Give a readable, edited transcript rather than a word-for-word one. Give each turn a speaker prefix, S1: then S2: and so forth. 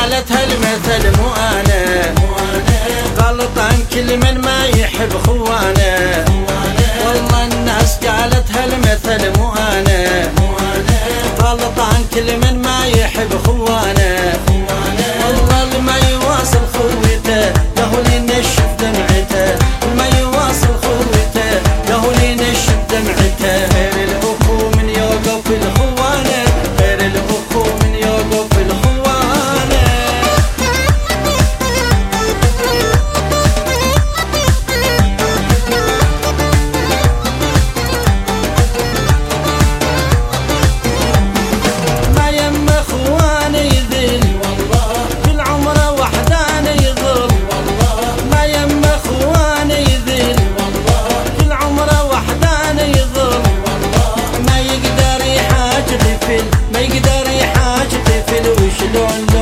S1: قالتها المثل مو انا غلطان كل من ما يحب خوانه. والله الناس قالتها المثل مو انا غلطان كل من ما يحب خوانه. والله اللي ما يواصل خوته يهو ينشف دمعته، ما يواصل خوته يهو ينشف دمعته. غير الاخو من يوقف الخوانه، غير الاخو من يوقف الخوانه. ما يم اخوانه يذل والله كل عمره وحدانه يظل. ما يم اخوانه يذل والله كل عمره وحدانه يظل. ما يقدر يحاج طفل، ما يقدر يحاج طفل وشلون